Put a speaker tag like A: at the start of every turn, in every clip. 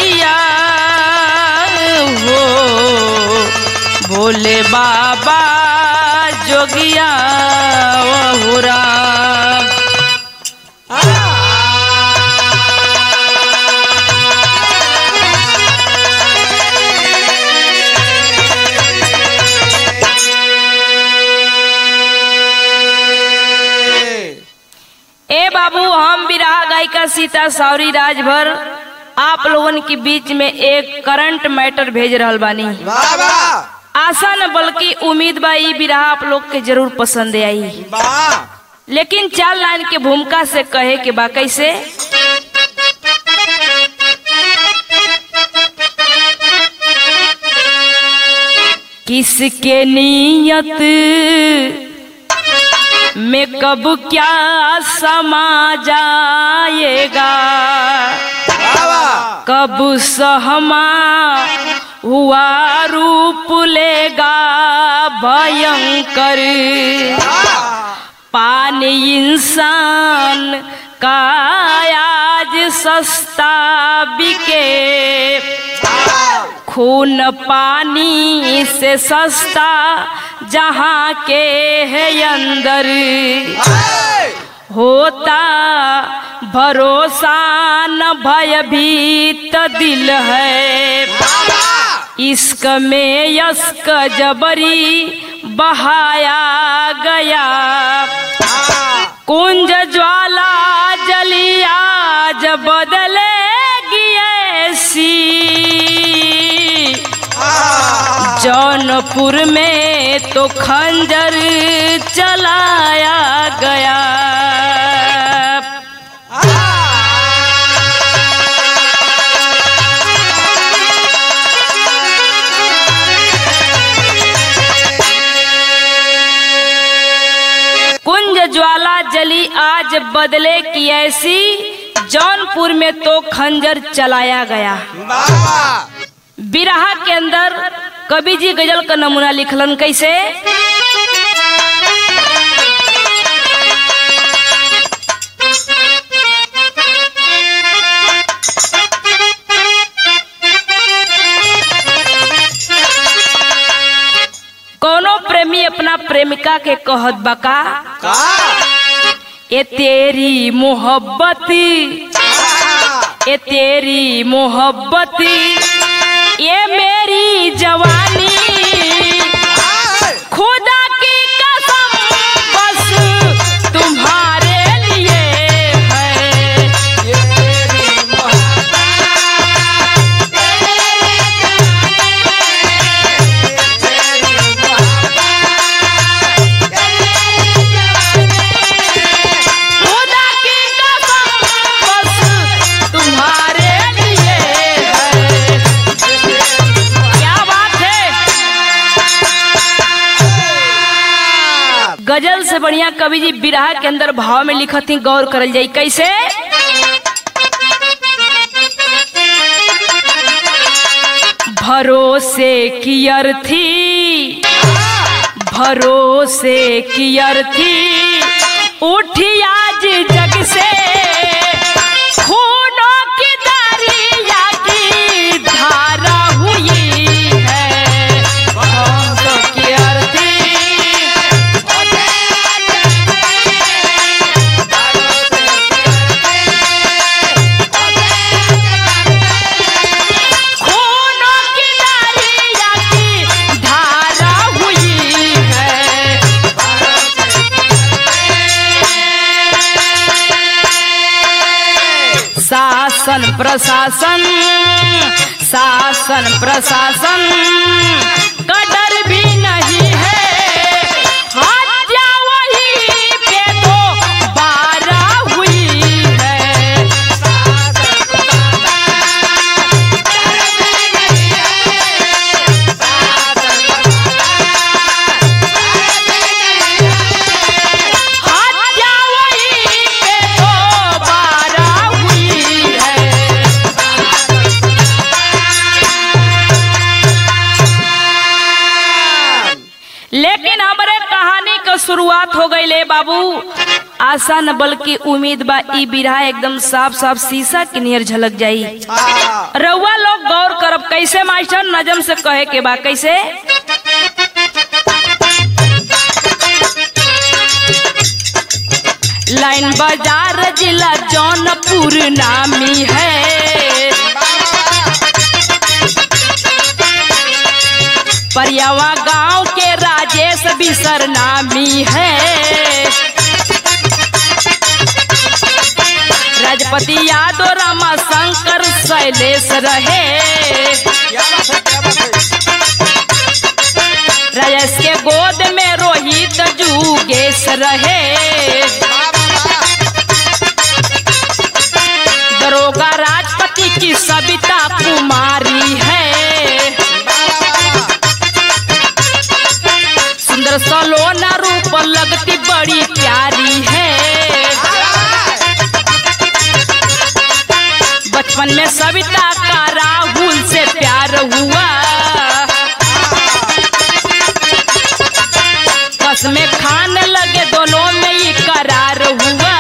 A: जोगिया हो भोले बाबा जोगिया हो राम। ए बाबू, हम बिरहा गायिका सीता सावरी राजभर आप लोगन के बीच में एक करंट मैटर भेज रहल बानी। आशा न बल्कि उम्मीद बा ई बिरहा आप लोग के जरूर पसंद आई। लेकिन 4 लाइन के भूमिका से कहे के बा कैसे। किसके नियत में कब क्या समा जाएगा, कब सहमा हुआ रूप लेगा भयंकर। पानी इंसान का आज सस्ता बिके, खून पानी से सस्ता जहाँ के है अंदर। होता भरोसा न भयभीत दिल है, इश्क में यस्क जबरी बहाया गया। कुंज ज्वाला जली आज बदलेगी ऐसी, जौनपुर में तो खंजर चलाया गया। कुंज ज्वाला जली आज बदले की ऐसी, जौनपुर में तो खंजर चलाया गया। बिरहा के अंदर कवि जी गजल का नमूना लिखलन कैसे। कोनो प्रेमी अपना प्रेमिका के कहत बका, ये तेरी मोहब्बत, ये तेरी मोहब्बत, ये मेरी जवानी, खुदा की कसम बस तुम्हारे लिए है। ये मेरी मोहब्बत, खुदा की कसम बस तुम्हारे लिए है। क्या बात है। गजल से बढ़िया कवि जी बिरहा के अंदर भाव में लिखत ही, गौर करल जाई कैसे। भरोसे की अर्थी, भरोसे की अर्थी उठी आज जग से, खूनों की दरिया की धारा हुई है। भरोसों की अर्थी, खूनों की दरिया की धारा हुई है। शासन प्रशासन, शासन प्रशासन का डर भी नहीं है। हत्या वही पे तो बारा हुई है। हत्या वही पे तो बारा हुई है। लेकिन हमारे कहानी का शुरुआत हो गई ले बाबू आशा न बल्कि उम्मीद बा ई बिरहा एकदम साफ साफ शीशा के नियर झलक जाई। रउआ लोग गौर करब कैसे मास्टर नजम से कहे के बा कैसे। लाइन बाजार जिला जौनपुर नामी है, परियावा गांव के राजेश बिसर नामी है, राजपति यादव रामा शंकर शैलेश रहे, राजेश के गोद में रोहित जुगेश रहे, दरोगा राजपति की सविता कुमारी है, सुंदर सलोना रूप लगती बड़ी प्यारी है, बचपन में सविता का राहुल से प्यार हुआ, बस में खाने लगे दोनों में ही करार हुआ।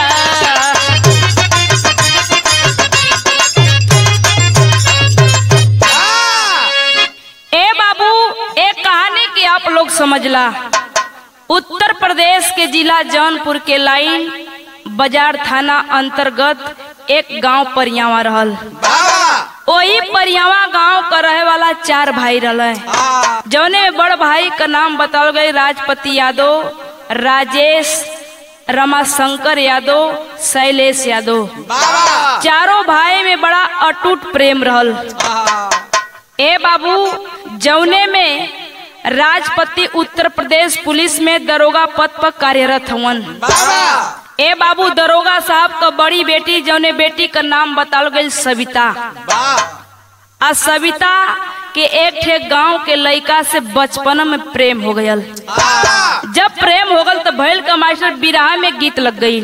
A: ए बाबू एक कहानी की आप लोग समझला। उत्तर प्रदेश के जिला जौनपुर के लाइन बाजार थाना अंतर्गत एक गांव परियावा रहल। वही परियावा गांव का रहे वाला 4 भाई रहले, जौने में बड़ भाई का नाम बताओ गए राजपति यादव, राजेश, रमाशंकर यादव, शैलेश यादव। चारों भाई में बड़ा अटूट प्रेम रहल। ए बाबू जौने में राजपति उत्तर प्रदेश पुलिस में दरोगा पद पर कार्यरत हवन। ए बाबू दरोगा साहब का बड़ी बेटी जौने बेटी का नाम बताल गई सविता। आ सविता के एक ठे गांव के लड़का से बचपन में प्रेम हो गयल। जब प्रेम हो गल तो भैल का मास्टर बिरहा में गीत लग गई।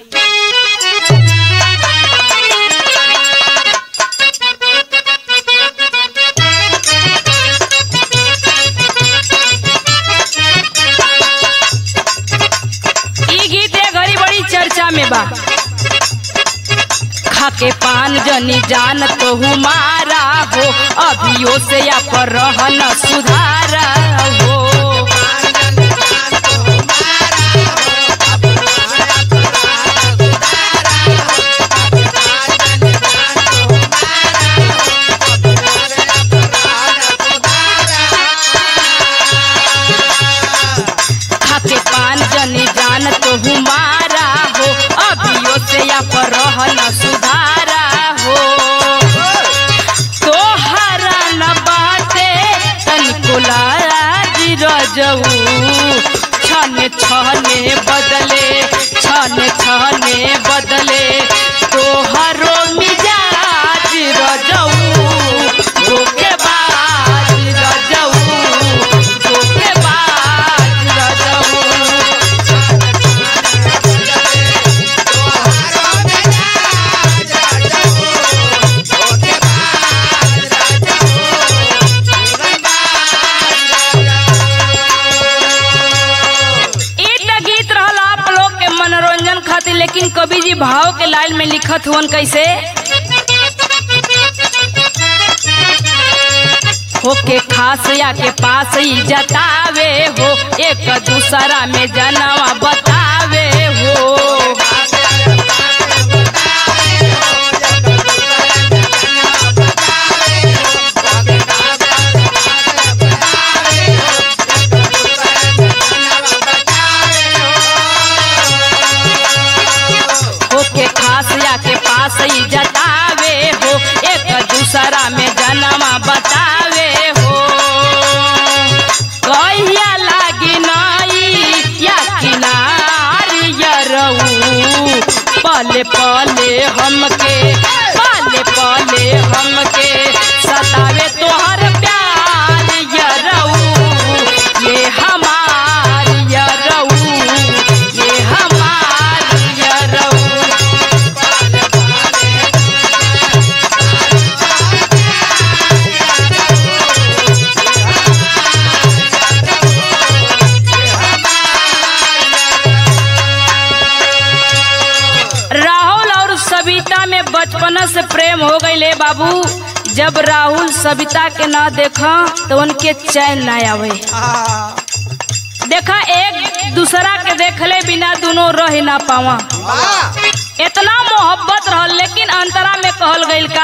A: चर्चा में बा खाके पान जनी जान तो हमारा हो, अभियो से या पर रहन सुधारा हो। खाके पान जनी जान तो हमारा हो, अभियो से या पर रहन सुधारा हो। तोहरा न बाटे तनिको लाज रजऊ, छने छने बदले, छने छने बदले तोहरो मिजाज रजऊ, धोखेबाज रजऊ, धोखेबाज रजऊ। लेकिन कवि जी भाव के लाइन में लिखत हुवन कैसे। होके खास या के पास ही जतावे हो, एक दूसरा में जनवा बतावे हो। के पास ही जतावे हो, एक दूसरा में जन्मा बतावे हो। कहिया लागी नाई या किनार यरऊ, बाबू जब राहुल सविता के ना देखा तो उनके चैन ना आवे। देखा एक दूसरा के देखले बिना दोनों रह ना पावा। इतना मोहब्बत रहल लेकिन अंतरा में कहल गइल का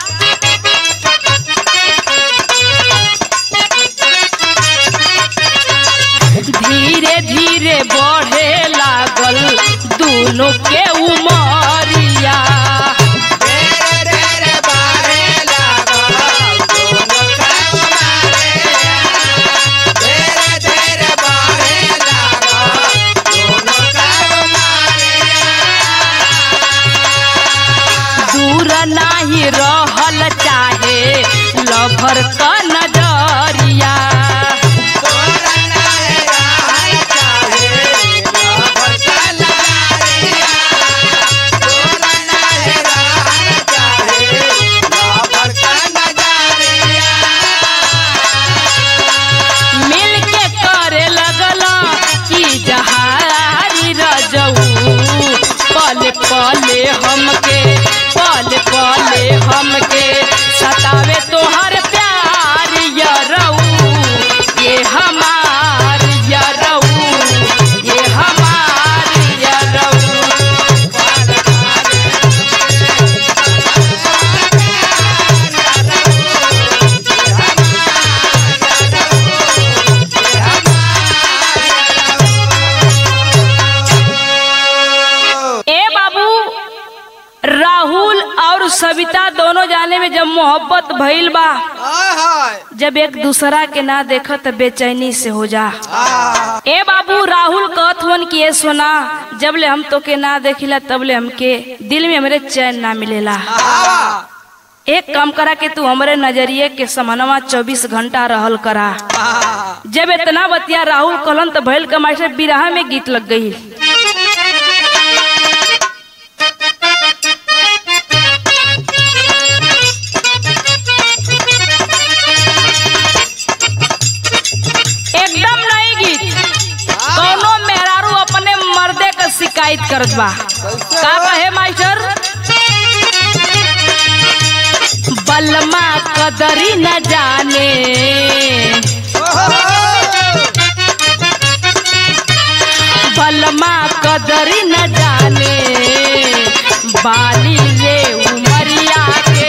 A: धीरे धीरे बढ़े लागल दोनों के उमरिया। दूर नाही रहल चाहे लभर का नजरिया। पले हमके सतावे तोहर प्यार यरऊ ये हमार यरऊ ये हमार यरऊ। राहुल और सविता दोनों जाने में जब मोहब्बत भइल बा, जब एक दूसरा के ना देखा तो बेचैनी से हो जा। ए बाबू राहुल कहत हुन कि ए सोना जब ले हम तो के ना देखिला तब ले हमके दिल में हमरे चैन ना मिलेला। एक काम करा कि तू हमरे नजरिए के समनवा 24 घंटा रहल करा। जब इतना बतिया राहुल कहलन तो भइल कमाई से बिरहा में गीत लग गई। एकदम नई गीत दोनों मेहरारू अपने मर्दे का शिकायत करत बा। का कहे मास्टर बलमा कदरी न जाने बलमा कदरी न जाने बाली रे उमरिया के।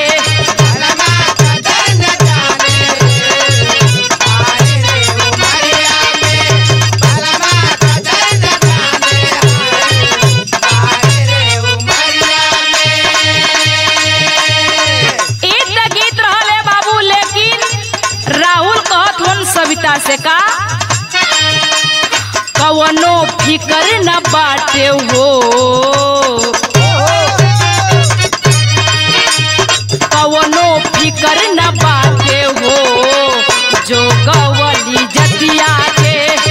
A: सविता से का कवनो फिकर न बाटे हो कवनो फिकर न बाटे हो जो गवली जतिया के।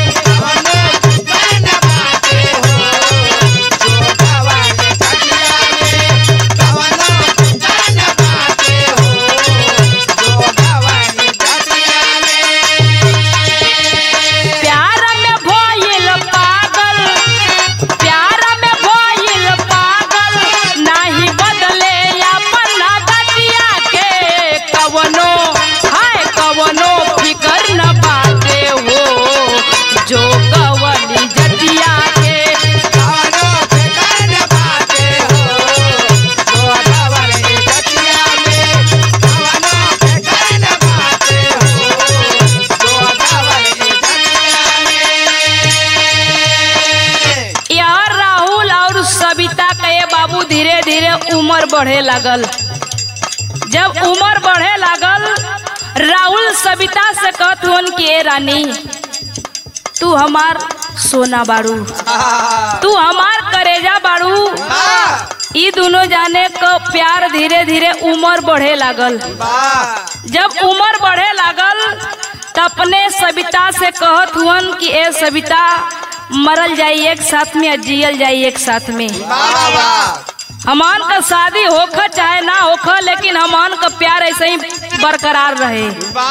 A: धीरे धीरे उम्र बढ़े लागल। जब उम्र बढ़े लागल राहुल सविता से कहत हुन कि ए रानी तू हमार सोना बाड़ू तू हमार करेजा बाड़ू। ई दोनों जाने को प्यार धीरे धीरे उम्र बढ़े लागल। जब उम्र बढ़े लागल तो अपने सविता से कहत हुन कि ए सविता मरल जाई एक साथ में, जियल जाई एक साथ में। हमान का शादी होखा चाहे ना होखा लेकिन हमान का प्यार ऐसे ही बरकरार रहे।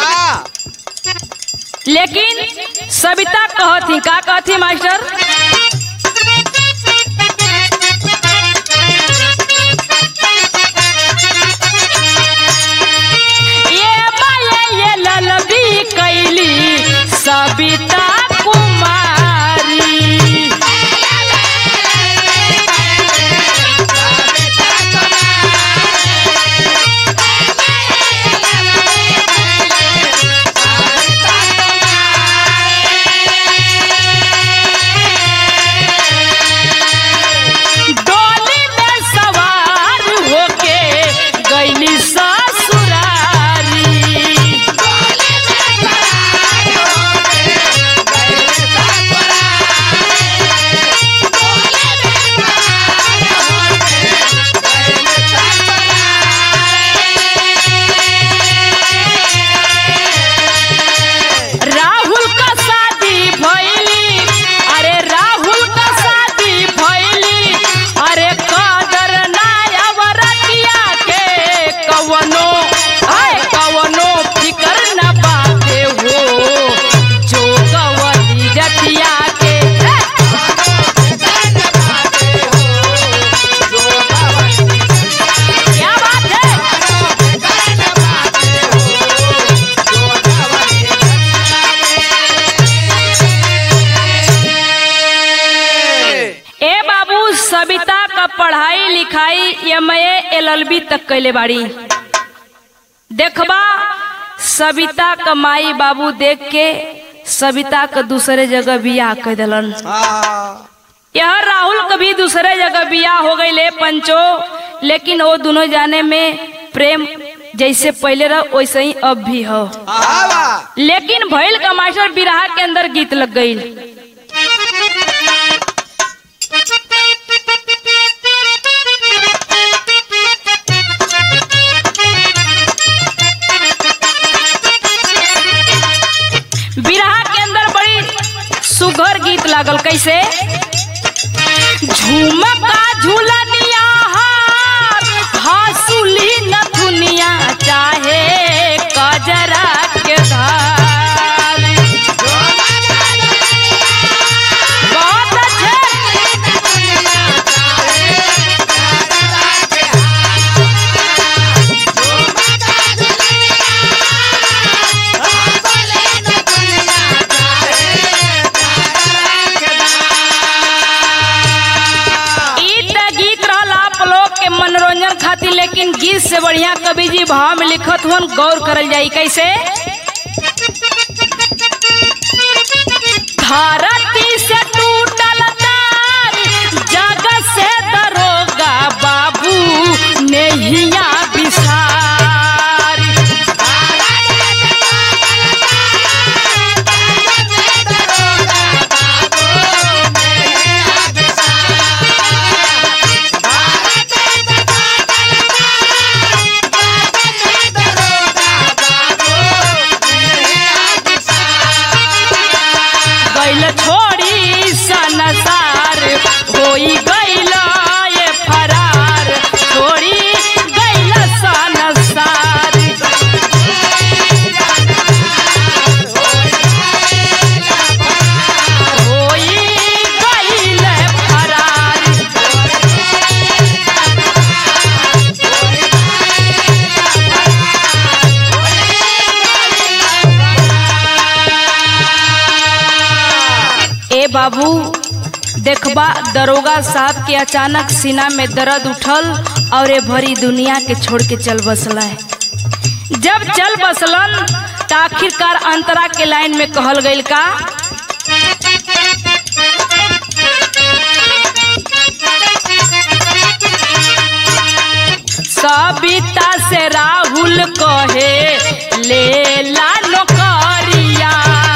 A: लेकिन सविता कहती का कहती मास्टर सविता कुमारी। डोली में सवार होके गईली ससुरारी। राहुल का शादी भइली, अरे राहुल का शादी भइली, अरे कदर ना अवरतिया के कवनो कवनो फिकर न बाटे हो जो गवली जतिया के। क्या बात है। ए बाबू सविता का पढ़ाई लिखाई MA LLB तक कैले बाड़ी। देखबा सविता का माई बाबू देख के सविता का दूसरे जगह बियाह कर दिलन। यह राहुल का भी दूसरे जगह बियाह हो गई ले पंचो, लेकिन वो दोनों जाने में प्रेम जैसे पहले रह वैसे ही अब भी हो। लेकिन भैल का मास्टर बिरहा के अंदर गीत लग गई। बिरहा के अंदर बड़ी सुघर गीत लागल। कैसे? झुमका झूलनिया हार हासुली नथुनिया चाहे कजरा के धार। बहुत अच्छे। मनोरंजन खातिर, लेकिन गीत से बढ़िया कवि जी भाव में लिखत हुन, गौर करल जाई। कैसे? धरती से टूटल तार जगत से दरोगा बाबू नेहिया बिसार। गैल छोड़ी सनसार होई गैल ये फरार, छोड़ी गैल सनसार। होई गैल फरार। ए बाबू देखबा दरोगा साहब के अचानक सीना में दर्द उठल और ये भरी दुनिया के छोड़ के चल बसला है। जब चल बसलन तो आखिरकार अंतरा के लाइन में कहल गईल का? सविता से राहुल कहे ले ला नौकरिया।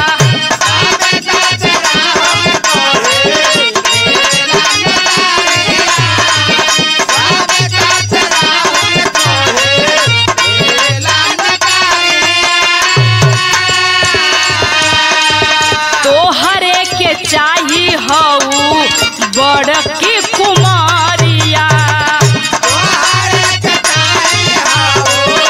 A: तोहरे के चाही हऊ बड़ की कुमारिया। तोहरे के चाही हऊ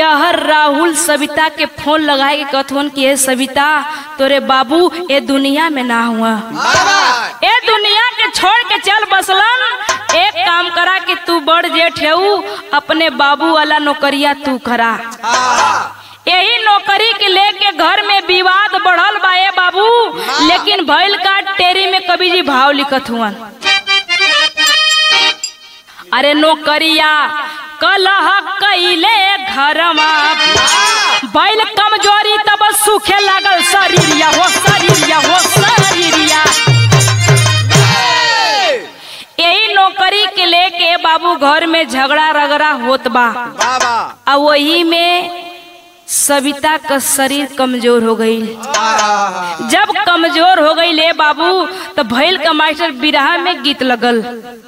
A: यह राहुल सविता के फोन लगाए के कथवन कि हे सविता तोरे बाबू ए दुनिया में ना हुआ, ए दुनिया के छोड़ के चल बसलन। एक काम करा कि तू बड़ जेठ है अपने बाबू वाला नौकरिया तू करा। यही नौकरी के लेके घर में विवाद बढ़ल बा ए बाबू। लेकिन भइल का टेरी में कवि जी भाव लिखत हुआ, अरे नौकरिया कलह कैले घरमा बैल कमजोरी तब सूखे लागल शरीरिया हो शरीरिया हो शरीरिया। यही नौकरी के लेके बाबू घर में झगड़ा रगड़ा होत बा। अब वही में सविता का शरीर कमजोर हो गई। जब कमजोर हो गई ले बाबू तो भैल का मास्टर बिरहा में गीत लगल।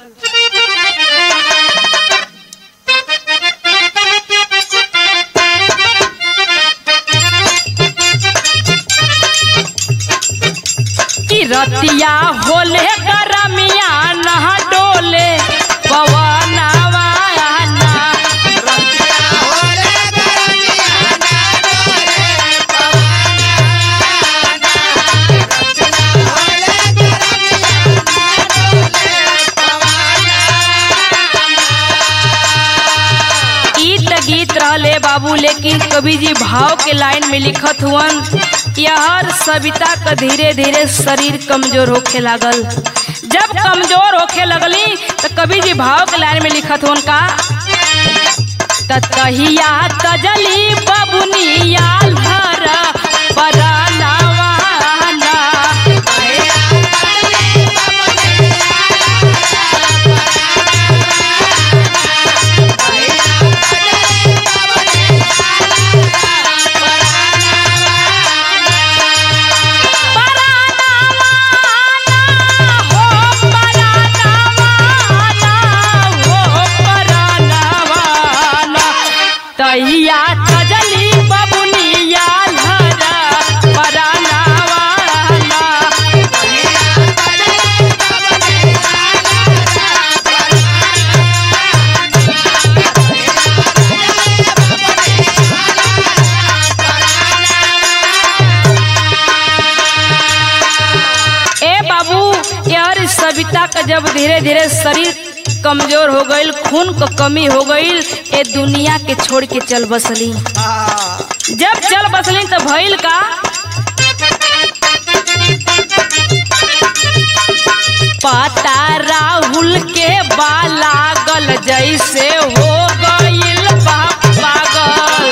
A: रतिया होले करमिया नहा डोले पवनवा ना, रतिया होले करमिया नहा डोले पवनवा ना, रतिया होले करमिया नहा डोले पवनवा ना। ई गीत रहले बाबू। लेकिन कवि जी भाव के लाइन में लिखत हुवन, यह सविता का धीरे धीरे शरीर कमजोर होखे लागल। जब कमजोर होखे लगली तो कवि जी भाव के लाइन में लिखत हुन का, तहिया तजली बबुनिया घर परानवा ना, तहिया तजली बबुनिया घर परानवा ना, ए बाबू यार सविता का जब धीरे धीरे शरीर कमजोर हो गई, खून को कमी हो गई, ए दुनिया के छोड़ के चल बसली। जब चल बसली तो भइल का, पता राहुल के बालागल जैसे हो गईल पागल।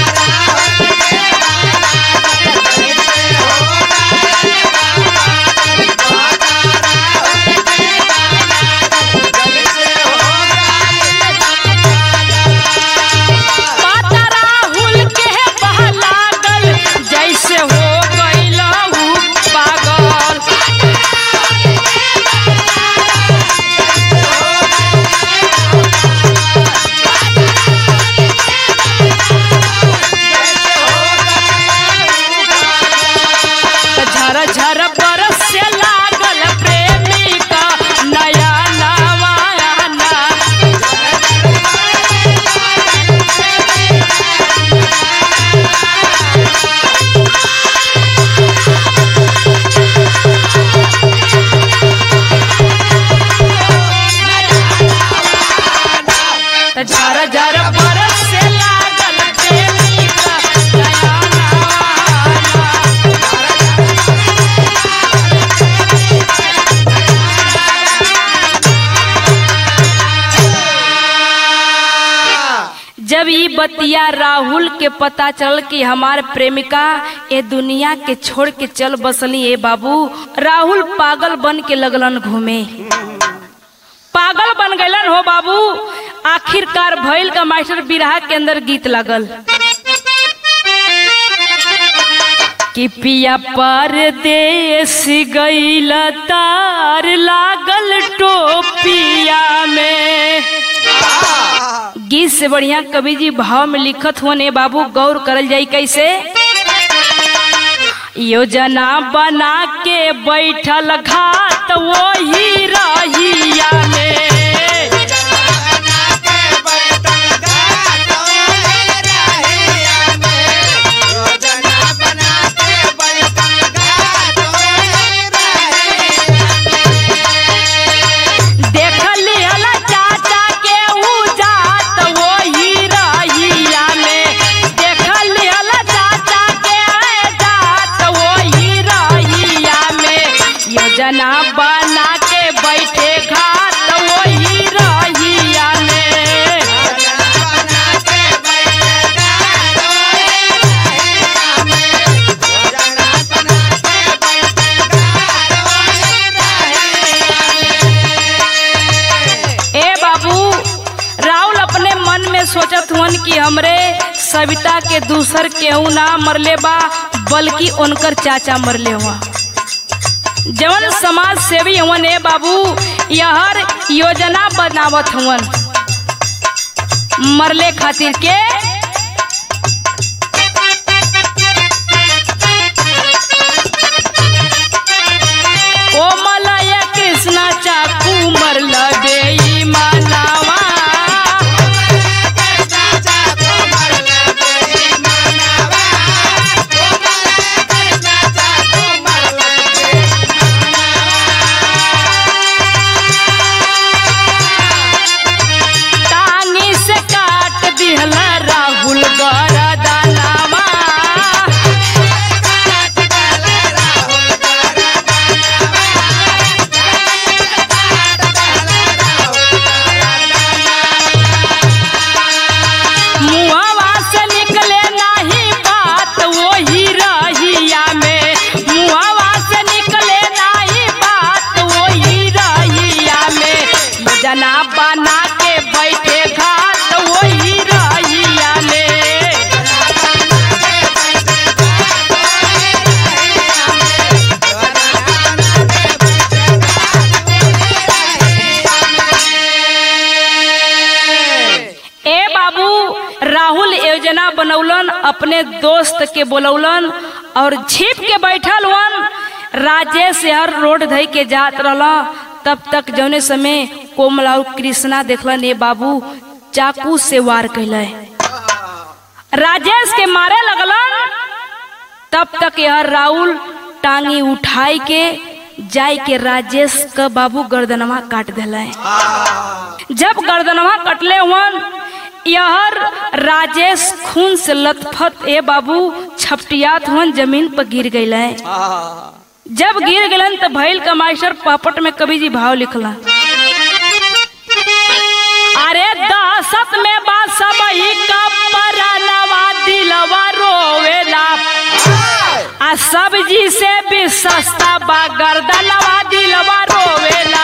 A: जब ये बतिया राहुल के पता चल कि हमार प्रेमिका ये दुनिया के छोड़ के चल बसली ए बाबू, राहुल पागल बन के लगलन घूमे। पागल बन गलन हो बाबू। आखिरकार भइल का मास्टर बिरहा के अंदर गीत लगल कि पिया परदेस गइल तार लागल टोपिया में। गीत से बढ़िया कवि जी भाव में लिखत होने बाबू, गौर करल जाई कैसे। योजना बना के बैठल घाट वही रहिया में। के दूसर केहू ना मरले बा बल्कि उनकर चाचा मरले हुआ। जवन समाज सेवी हवन ए बाबू यहर योजना बनावत हवन मरले खातिर के। ओ मलया कृष्णा चाकू मरल बेईमानवा। टांगी से काट दिहल राहुल गरदनवा। मुहवा से निकले नहीं बात वही रहिया में। मुहवा से निकले नहीं बात वही रहिया में। योजना बना के बैठे घाट वही रहिया में। ए बाबू राहुल योजना बनौलन अपने दोस्त के बोलौलन और छिप के बैठल वन। राजेश हर रोड धई के जात रहला तब तक जौने समय कोमल और कृष्णा देखलन ए बाबू चाकू से वार कैले। राजेश के मारे लगलन तब तक यह राहुल टांगी उठाई के जाय के राजेश का बाबू गर्दनवा काट दिला। जब गर्दनवा कटले हुन यहर राजेश खून से लथपथ ए बाबू छपटियात हुन जमीन पर गिर गईले। जब गिर गलन तो भैल का मास्टर पापट में कवि जी भाव लिखला। अरे दहशत में बा सबही का परनवा दिलवा रोवेला। आ सब्जी से भी सस्ता बा गर्दनवा दिलवा रोवेला।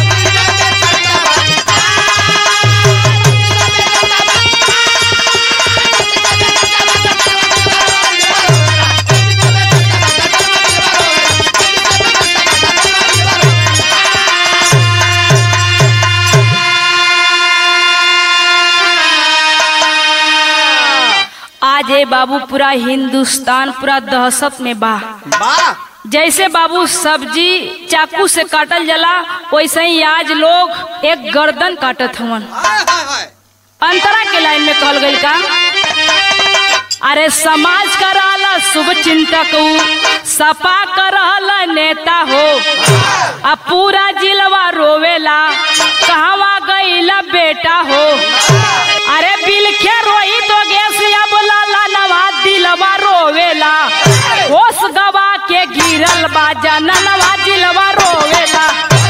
A: आज ए बाबू पूरा हिंदुस्तान पूरा दहशत में बा। जैसे बाबू सब्जी चाकू से काटल जाला वैसे ही आज लोग एक गर्दन काटत हवन। अंतरा के लाइन में कहल गई का अरे समाज का रहला शुभ चिंतक सपा का रहला नेता हो। अब पूरा जिलवा रोवेला कहवा गईला बेटा हो। अरे बिलखे रोही तो गैसिया बोला नवा दिलवा रोवेला। होश गवा के गिरल बा जननवा दिलवा रोवेला।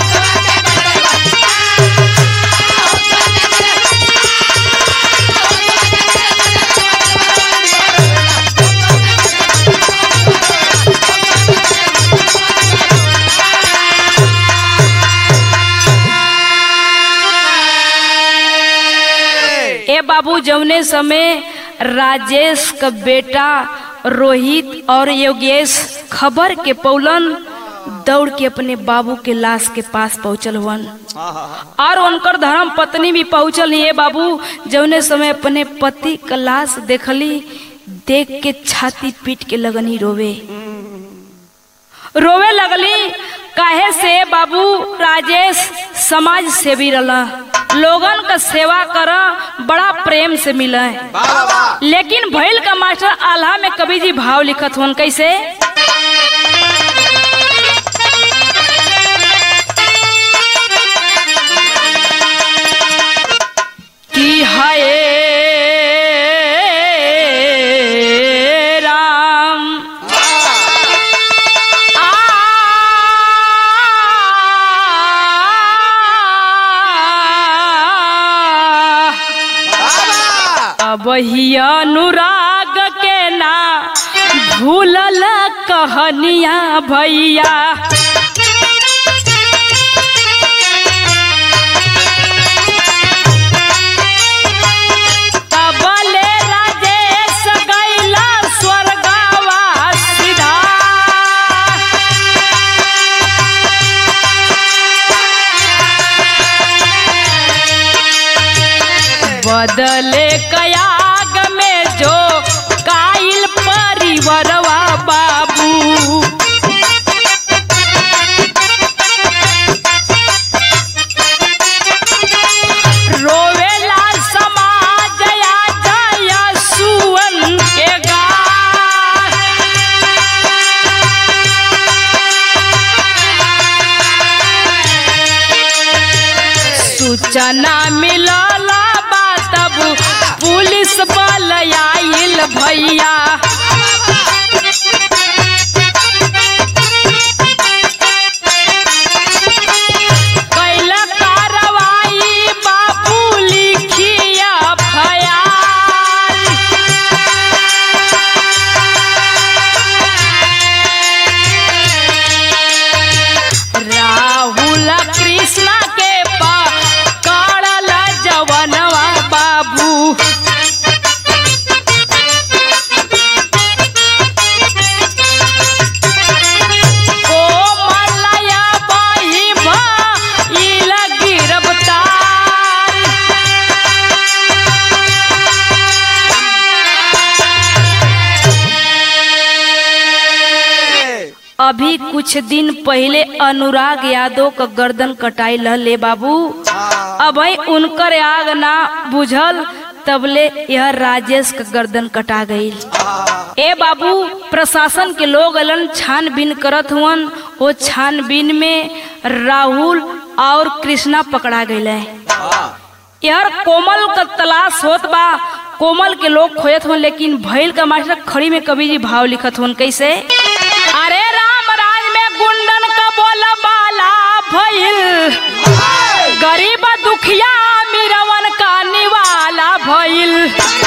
A: ए बाबू जौने समय राजेश का बेटा रोहित और योगेश खबर के पौलन दौड़ के अपने बाबू के लाश के पास पहुंचल हुन और उनकर धर्म पत्नी भी पहुंचल। ये बाबू जौने समय अपने पति का लाश देखली देख के छाती पीट के लगनी रोवे लगली। काहे से बाबू राजेश समाज सेवी रहला लोगन का सेवा कर बड़ा प्रेम से मिला है। लेकिन भैल का मास्टर आल्हा में कवि जी भाव लिखत होन कैसे कि हाय वही अनुराग के ना भूलल कहनिया भैया। तबले राजेश गई बदले कयाग में जो काइल परिवरवा बाबू। रोवेला समाज या जया सुवन के गाय। सूचना मिलला बा तब पुलिस बल आइल भैया। कैला कार्रवाई बाबू लिखिया फयाल। राहुल कृष्णा के पकड़ल जवनवा बाबू। कोमलया बाही भइल गिरफ्तार। अभी कुछ दिन पहले अनुराग यादव का गर्दन कटाई ले बाबू। अब उनकर आग ना बुझल तबले यह राजेश का गर्दन कटा गई। ए बाबू प्रशासन के लोग अलन छानबीन करत हुअन। वो छानबीन में राहुल और कृष्णा पकड़ा गए। यार कोमल का तलाश होत बा, कोमल के लोग खोजत हुन, लेकिन भैल का मास्टर खड़ी में कवि जी भाव लिखत हुन कैसे। अरे राम राज में गुंडन का बोल बाला भइल, गरीब दुखिया मिरवन का निवाला भइल।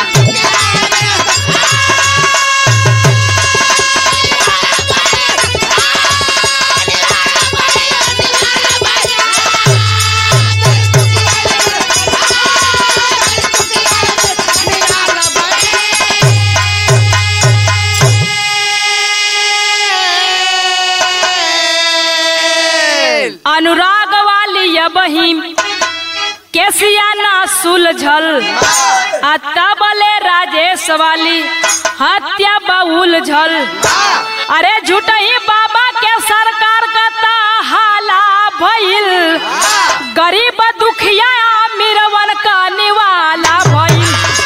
A: अनुराग वाली बहिम केसिया ना सुलझल, तबले राजेश वाली हत्या बहुल झल। अरे झूठही बाबा के सरकार का हाला भइल, गरीब दुखिया मिरवन का निवाला भइल।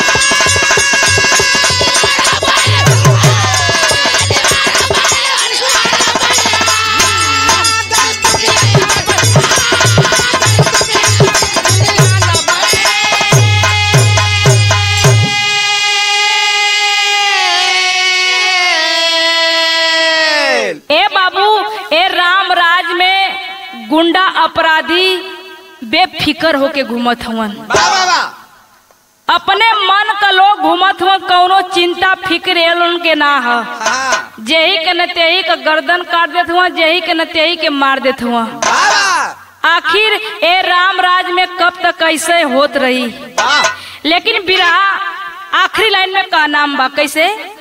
A: गुंडा अपराधी बेफिकर होके घूमत हुवन। अपने मन का लोग घूमत हुआ, कौनो चिंता फिक्र उनके ना है। जेही के न तेही का गर्दन काट देते हुआ, जेही के न तेही के मार देते हुआ। आखिर ए राम राज में कब तक ऐसे होत रही। लेकिन बिरहा आखिरी लाइन में का नाम बा कैसे।